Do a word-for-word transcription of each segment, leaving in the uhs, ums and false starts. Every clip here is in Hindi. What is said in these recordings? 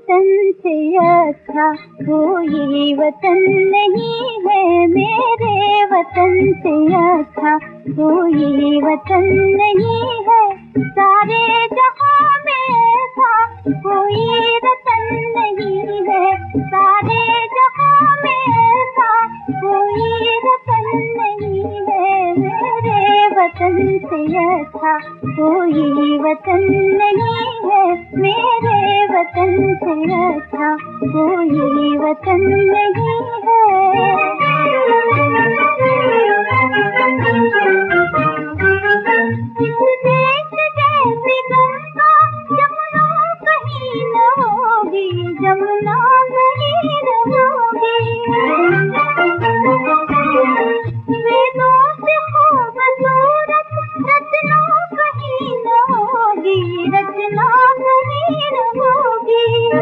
वतन से अच्छा कोई वतन नहीं है, मेरे वतन से अच्छा कोई वतन नहीं है। सारे जहां में ऐसा कोई रतन नहीं है, सारे जहां में ऐसा कोई रतन नहीं है, मेरे वतन से अच्छा कोई वतन नहीं है, मेरे वतन से अच्छा कोई वतन नहीं है। इस देश जैसी गंगा जमुना कहीं न होगी, जमुना कहीं न होगी। वेदों से खूबसूरत रचना कहीं न होगी, रचना कहीं न होगी।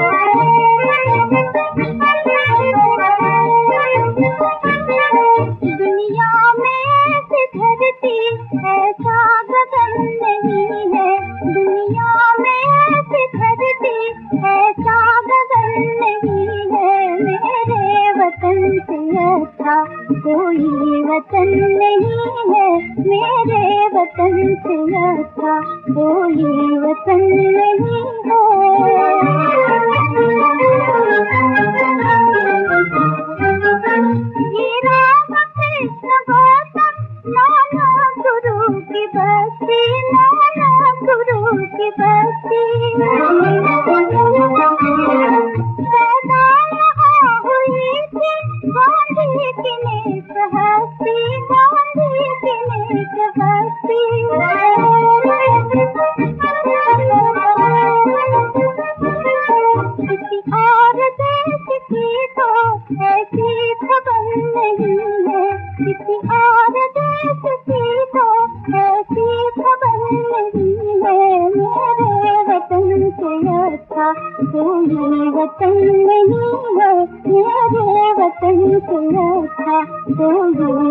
दुनिया में ऐसी धरती ऐसा गगन नहीं है, दुनिया में ऐसी धरती ऐसा गगन नहीं है, मेरे वतन से अच्छा कोई वतन नहीं है, मेरे वतन से अच्छा कोई वतन नहीं है। ये राम कृष्ण गौतम नाना गुरु की बस्ती, नाना गुरु की बस्ती। पैदा यहाँ हुई थी गांधी की नेक हस्ती, गांधी की नेक हस्ती। किसी और देश की तो ऐसी खबर नहीं है, किसी और देश की तो ऐसी खबर नहीं है, मेरे वतन से अच्छा कोई वतन नहीं है, मेरे वतन से अच्छा कोई